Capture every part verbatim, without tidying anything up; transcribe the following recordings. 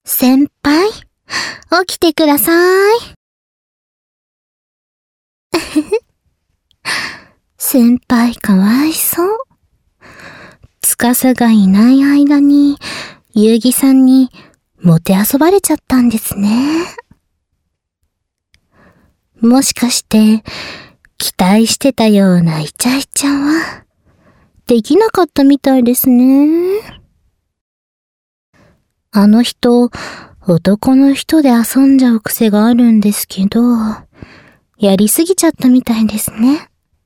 先輩、起きてください。先輩かわいそう。司がいない間に、遊戯さんにもてあそばれちゃったんですね。もしかして、期待してたようなイチャイチャは、できなかったみたいですね。あの人、男の人で遊んじゃう癖があるんですけど、やりすぎちゃったみたいですね。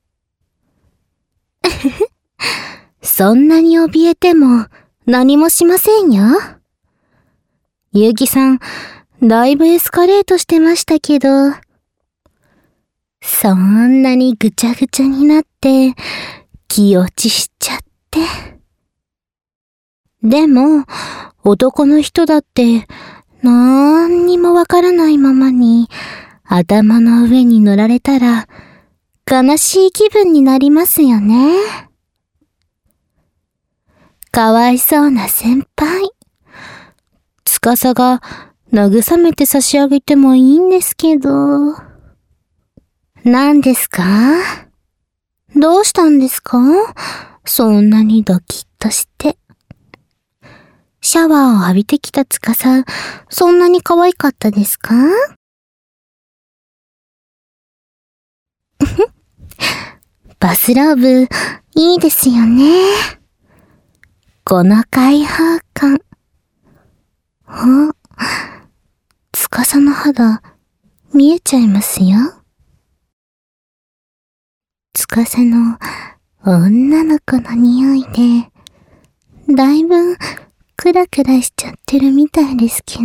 そんなに怯えても何もしませんよ。遊戯さん、だいぶエスカレートしてましたけど、そんなにぐちゃぐちゃになって気落ちしちゃって。でも、男の人だってなんにもわからないままに頭の上に乗られたら悲しい気分になりますよね。かわいそうな先輩。司が慰めて差し上げてもいいんですけど。何ですか？どうしたんですか？そんなにドキッとして。シャワーを浴びてきた司、そんなに可愛かったですか？バスローブ、いいですよね。この開放感。あ、司の肌、見えちゃいますよ。司の女の子の匂いで、だいぶクラクラしちゃってるみたいですけど、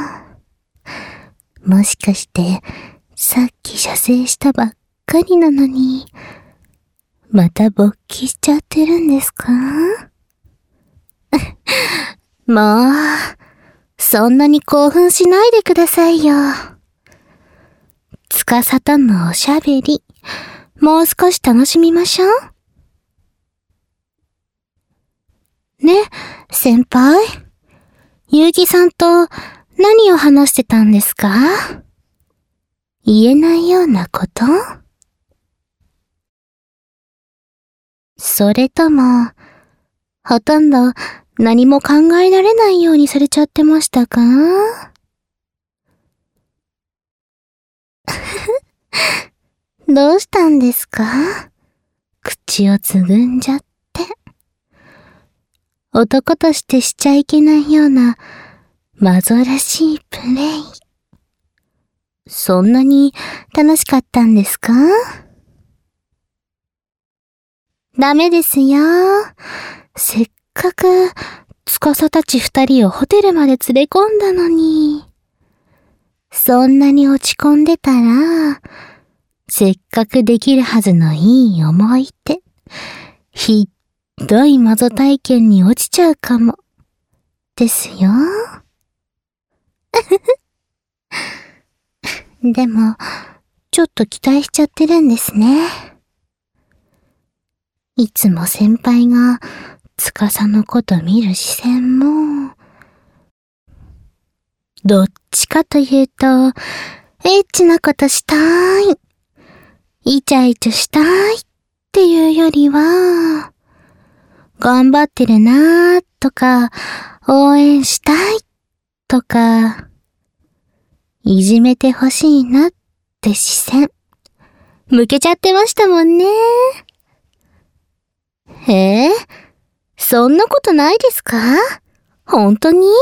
もしかしてさっき射精したばっかりなのに、また勃起しちゃってるんですか？もう、そんなに興奮しないでくださいよ。司とのおしゃべり、もう少し楽しみましょう。ね、先輩。遊戯さんと何を話してたんですか？言えないようなこと？それとも、ほとんど何も考えられないようにされちゃってましたか？どうしたんですか？口をつぐんじゃって。男としてしちゃいけないような、まぞらしいプレイ。そんなに楽しかったんですか？ダメですよ。せっかく、司たち二人をホテルまで連れ込んだのに。そんなに落ち込んでたら、せっかくできるはずのいい思い出、ひっどいマゾ体験に落ちちゃうかも。ですよ。でも、ちょっと期待しちゃってるんですね。いつも先輩が司のこと見る視線も、どっちかというと、エッチなことしたい、イチャイチャしたいっていうよりは、頑張ってるなーとか、応援したいとか、いじめてほしいなって視線、向けちゃってましたもんね。えー、そんなことないですか？本当に？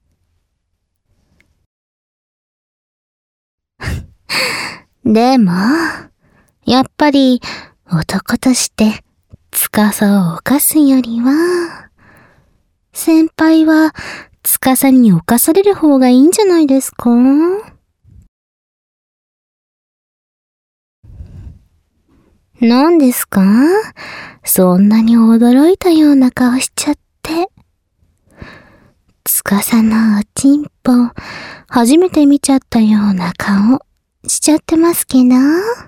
でも、やっぱり男として司を犯すよりは、先輩は司に犯される方がいいんじゃないですか？何ですか？そんなに驚いたような顔しちゃって。司のおちんぽ、初めて見ちゃったような顔しちゃってますけど。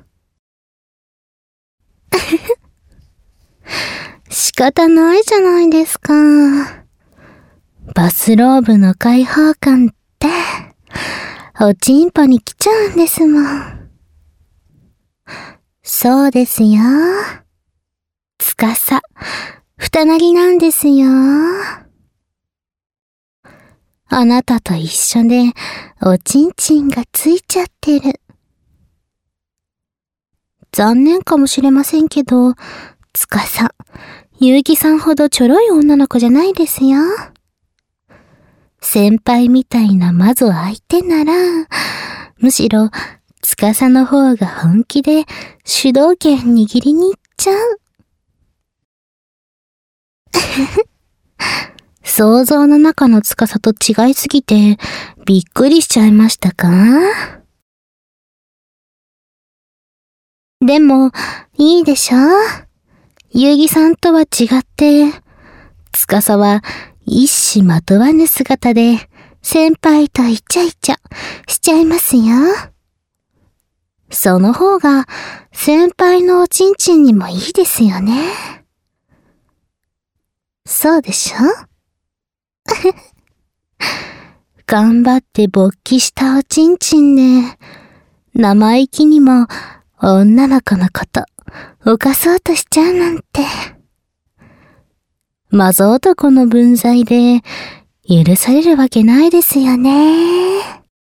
仕方ないじゃないですか。バスローブの開放感っ 、おちんぽに来ちゃうんですもん。そうですよ。つかさ、二なりなんですよ。あなたと一緒で、おちんちんがついちゃってる。残念かもしれませんけど、つかさ、ゆうきさんほどちょろい女の子じゃないですよ。先輩みたいなマゾ相手なら、むしろ、つかさの方が本気で主導権握りに行っちゃう。想像の中のつかさと違いすぎて、びっくりしちゃいましたか？でも、いいでしょ？ゆうぎさんとは違って、つかさは一糸まとわぬ姿で先輩とイチャイチャしちゃいますよ。その方が先輩のおちんちんにもいいですよね。そうでしょ？頑張って勃起したおちんちんで、生意気にも女の子のこと犯そうとしちゃうなんて。マゾ男の分際で許されるわけないですよね。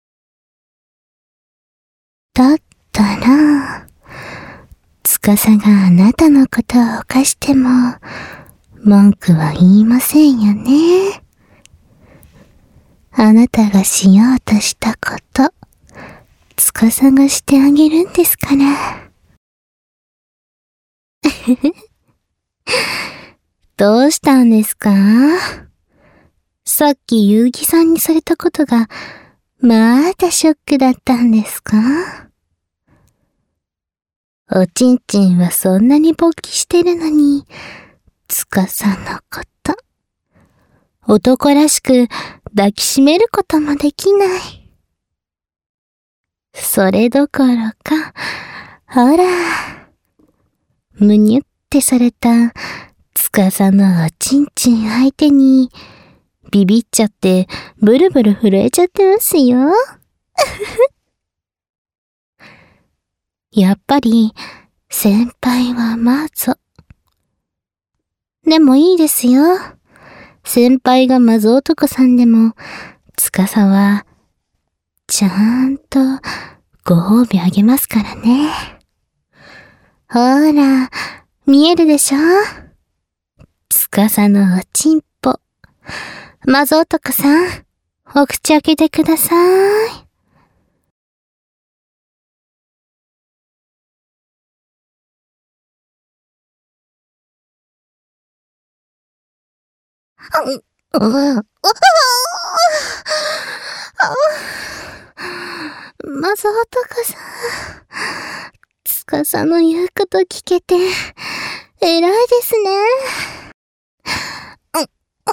だったら、つかさがあなたのことを犯しても文句は言いませんよね。あなたがしようとしたこと、つかさがしてあげるんですから。どうしたんですか？さっきゆうぎさんにされたことが、またショックだったんですか？おちんちんはそんなに勃起してるのに、つかさのこと、男らしく抱きしめることもできない。それどころか、ほら、むにゅってされたつかさのおちんちん相手に、ビビっちゃってブルブル震えちゃってますよ。やっぱり、先輩はマゾ。でもいいですよ。先輩がマゾ男さんでも、つかさは、ちゃんとご褒美あげますからね。ほら、見えるでしょ？つかさのおちんぽ。マゾ男さん、お口開けてください。う、う、う、マゾ男さん、つかさの言うこと聞けて、偉いですね。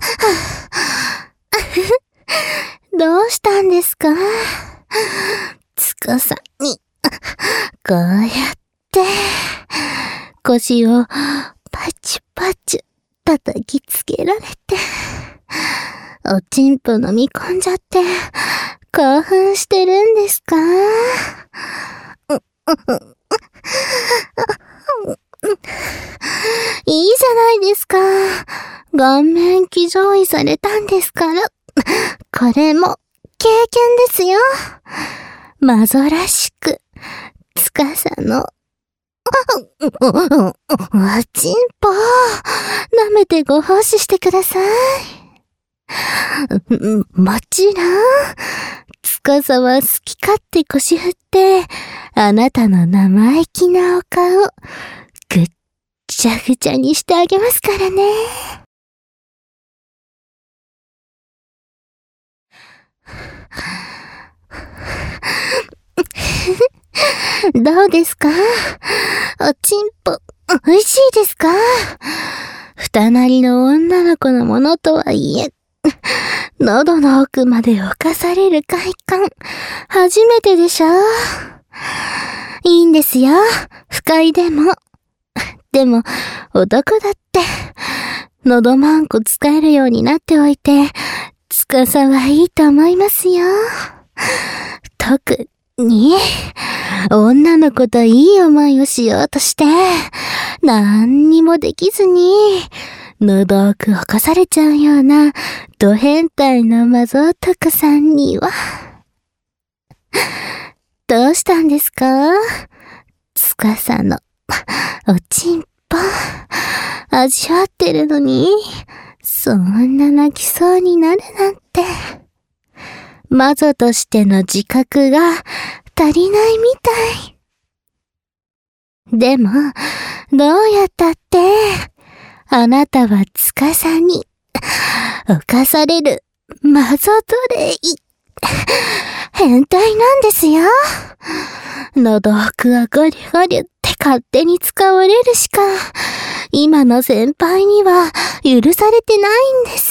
どうしたんですか？つかさに、こうやって、腰をパチパチ叩きつけられて、おちんぽ飲み込んじゃって、興奮してるんですか？いいじゃないですか。顔面騎乗位されたんですから。これも経験ですよ。マゾらしく、つかさの、おちんぽ、舐めてご奉仕してください。もちろん、つかさは好き勝手腰振って、あなたの生意気なお顔、ぐっちゃぐちゃにしてあげますからね。どうですか？おちんぽ、美味しいですか？二なりの女の子のものとはいえ、喉の奥まで侵される快感、初めてでしょ？いいんですよ、不快でも。でも、男だって、喉マンコ使えるようになっておいて、 つかさはいいと思いますよ。特に、女の子といい思いをしようとして、何にもできずに、のどく犯されちゃうような、ド変態のマゾ男さんには。どうしたんですか？つかさの、おちんぽ、味わってるのに、そんな泣きそうになるなんて。マゾとしての自覚が足りないみたい。でも、どうやったって、あなたはつかさに、犯されるマゾ奴隷。変態なんですよ。のどくはゴリゴリって勝手に使われるしか、今の先輩には許されてないんです。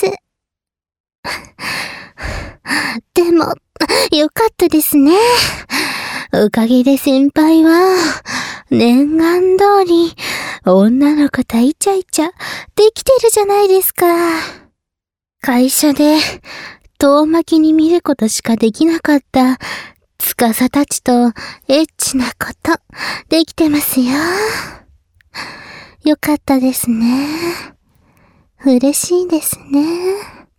でも、よかったですね。おかげで先輩は、念願通り、女の子とイチャイチャできてるじゃないですか。会社で、遠巻きに見ることしかできなかった、つかさたちとエッチなこと、できてますよ。よかったですね。嬉しいですね。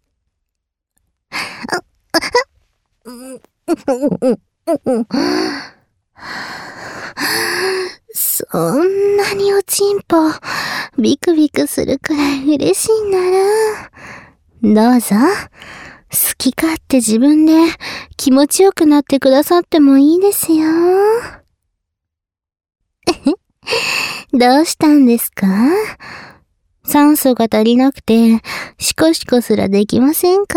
そんなにおちんぽ、ビクビクするくらい嬉しいなら、どうぞ、好き勝手自分で気持ちよくなってくださってもいいですよ。どうしたんですか？酸素が足りなくて、シコシコすらできませんか？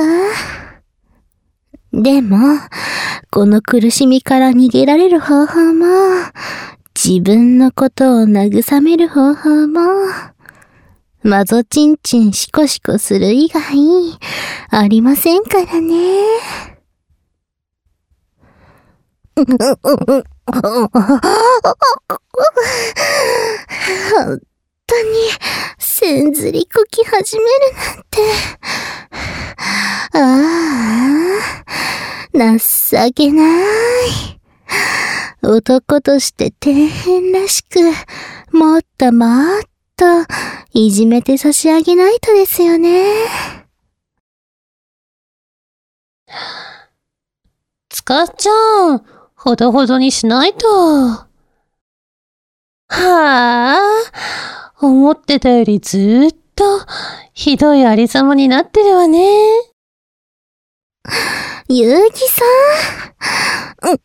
でも、この苦しみから逃げられる方法も、自分のことを慰める方法も、マゾチンチンシコシコする以外、ありませんからね。本当に、せんずりこき始めるなんて。ああ、情けない。男として底辺らしく、もっともっと、いじめて差し上げないとですよね。 つかちゃん、ほどほどにしないと。はあ、思ってたよりずーっと、ひどいありさまになってるわね。 ゆうぎさん。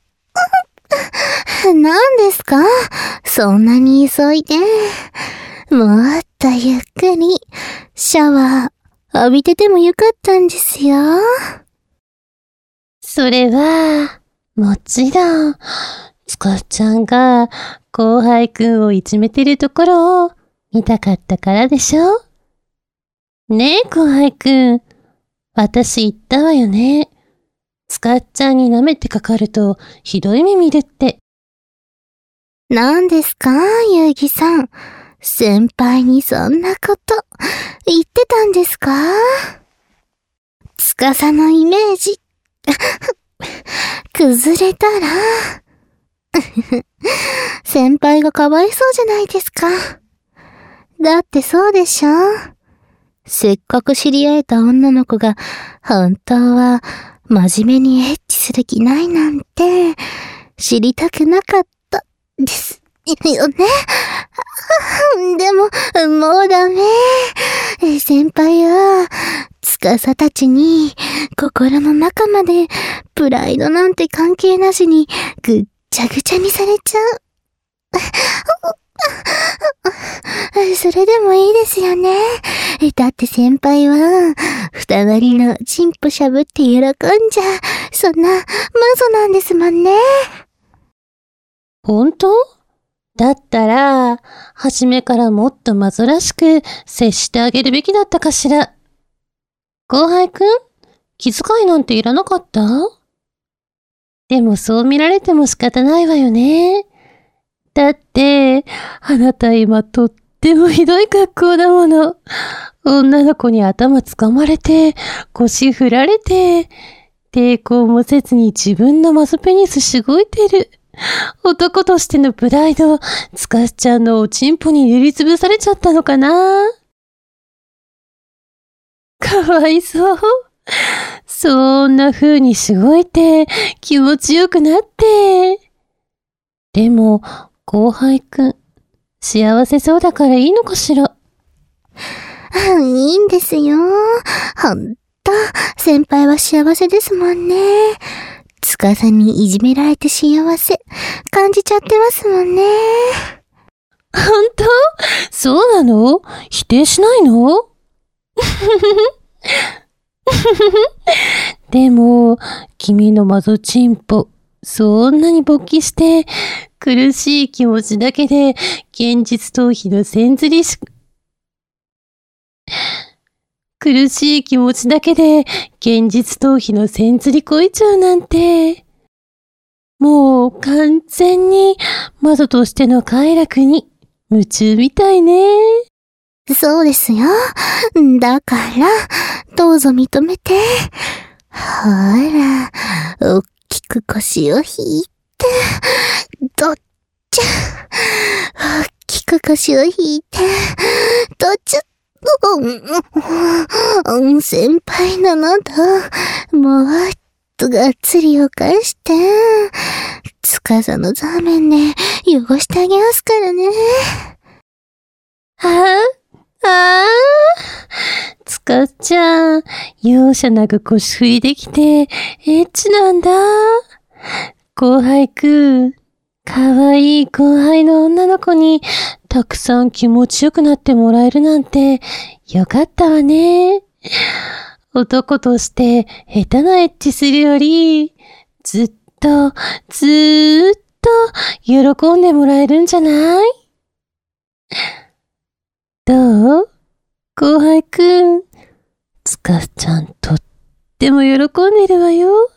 何ですか？そんなに急いで。もっとゆっくり、シャワー浴びててもよかったんですよ。 それは、もちろん、つかちゃんが後輩くんをいじめてるところを見たかったからでしょ？ねえ、後輩くん。私言ったわよね。つかっちゃんに舐めてかかるとひどい目見るって。 何ですか、ゆうぎさん。先輩にそんなこと言ってたんですか？つかさのイメージ崩れたら先輩がかわいそうじゃないですか。だってそうでしょ？せっかく知り合えた女の子が本当は真面目にエッチする気ないなんて知りたくなかったですよね。でももうダメ。先輩は司たちに心の中までプライドなんて関係なしにぐっちゃぐちゃにされちゃう。それでもいいですよね。だって先輩は二なりのチンポしゃぶって喜んじゃそんなマゾなんですもんね。 本当？だったら、初めからもっとマゾらしく接してあげるべきだったかしら。後輩くん、気遣いなんていらなかった？でもそう見られても仕方ないわよね。だって、あなた今とってもひどい格好だもの。 女の子に頭つかまれて、腰振られて、抵抗もせずに自分のマゾペニスしごいてる。男としてのプライド、つかしちゃんのおちんぽに塗りつぶされちゃったのかな。かわいそう。そんな風にしごいて気持ちよくなって。でも、後輩くん、幸せそうだからいいのかしら。 いいんですよ。ほんと、先輩は幸せですもんね。つかさにいじめられて幸せ、感じちゃってますもんね。 ほんと？そうなの？否定しないの？でも、君のマゾチンポ、そんなに勃起して、苦しい気持ちだけで、現実逃避の線ずりし、苦しい気持ちだけで、現実逃避の線ずりこいちゃうなんて、もう完全に、マゾとしての快楽に夢中みたいね。 そうですよ。だから、どうぞ認めて。ほら、おっきく腰を引いて、どっちゃ、おっきく腰を引いて、どっちゃ、うん、先輩なのだ。もうっとがっつりを返して、つかさのザーメンで汚してあげますからね。 はぁ、あー、つかっちゃん、容赦なく腰振りできて、エッチなんだ。後輩くん、かわいい後輩の女の子に、たくさん気持ちよくなってもらえるなんて、よかったわね。男として下手なエッチするより、ずっと、ずーっと喜んでもらえるんじゃない？どう？後輩くん、つかちゃんとっても喜んでるわよ。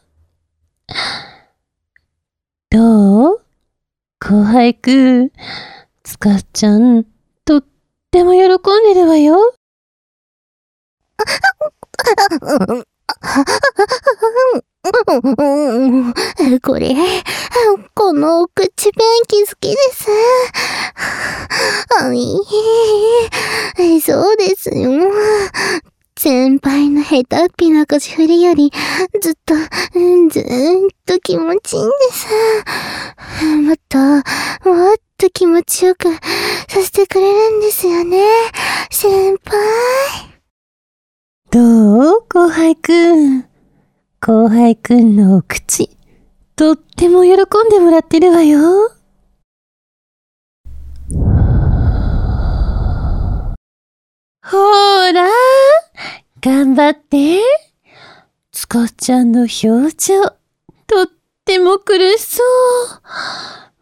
どう？後輩くん、つかちゃんとっても喜んでるわよ。 これ、この口弁気好きです。そうですよ。先輩の下手っぴな腰振りより、ずっと、ずーっと気持ちいいんです。もっと、もっと気持ちよくさせてくれるんですよね、先輩。 どう？後輩くん。後輩くんのお口、とっても喜んでもらってるわよ。ほーら、頑張って。つかちゃんの表情、とっても苦しそう。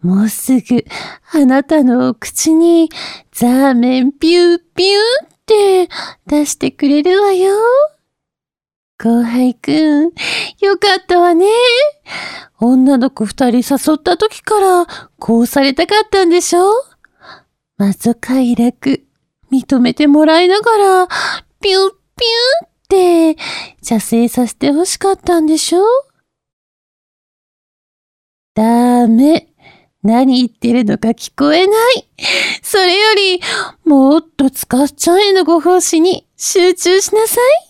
もうすぐ、あなたのお口に、ザーメンピューピューって出してくれるわよ。後輩くん、よかったわね。女の子二人誘った時から、こうされたかったんでしょ？まぞ快楽、認めてもらいながら、ピュッピューって、射精させて欲しかったんでしょ？ダメ。何言ってるのか聞こえない。それより、もっとつかっちゃんへのご奉仕に集中しなさい。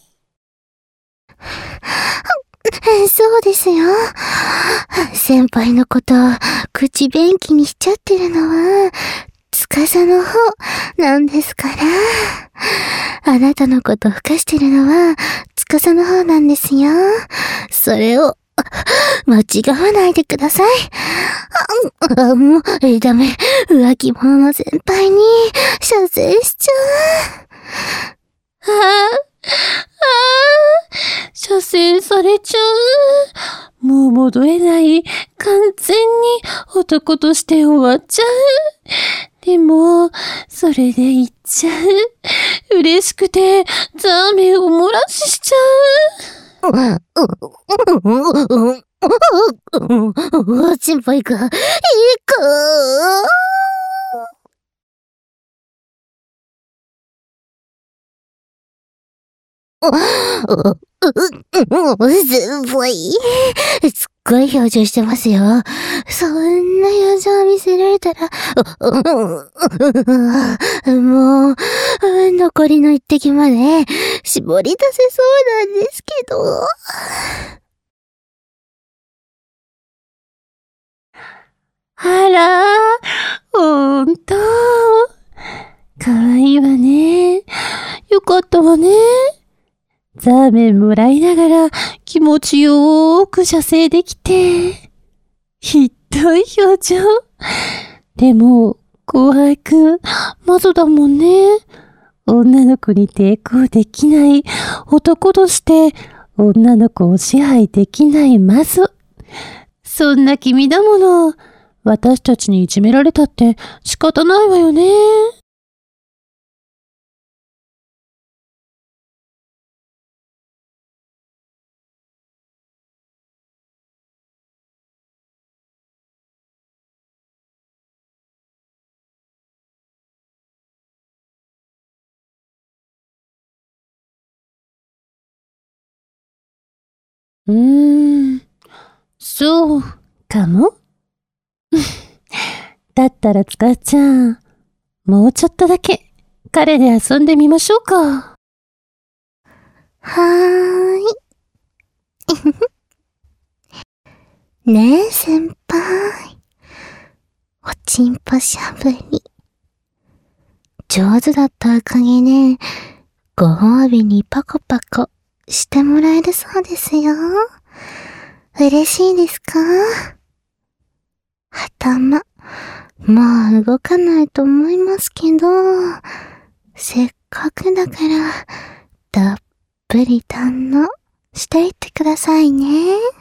そうですよ。先輩のこと、口弁気にしちゃってるのは、つかさの方なんですから。あなたのことふかしてるのは、つかさの方なんですよ。それを、間違わないでください。あ、もう、え、ダメ。浮気者の先輩に、射精しちゃう。 ああ、ああ、射精されちゃう。もう戻れない。完全に男として終わっちゃう。でも、それで言っちゃう。嬉しくて、ザーメンを漏らししちゃう。 心配か。いいか。 う、う、う、すごい。すっごい表情してますよ。そんな表情見せられたら、もう、残りの一滴まで絞り出せそうなんですけど。 あら、ほんと。かわいいわね。よかったわね。ザーメンもらいながら気持ちよーく射精できて。ひどい表情。でも、後輩くん、マゾだもんね。女の子に抵抗できない、男として女の子を支配できないマゾ。そんな君だもの。私たちにいじめられたって仕方ないわよね。うーん、そうかも。だったらつかちゃん、もうちょっとだけ彼で遊んでみましょうか。 はーい。ねえ、先輩。おちんぽしゃぶり。上手だったおかげで、ご褒美にパコパコしてもらえるそうですよ。嬉しいですか？頭、もう動かないと思いますけど、せっかくだから、たっぷり堪能していってくださいね。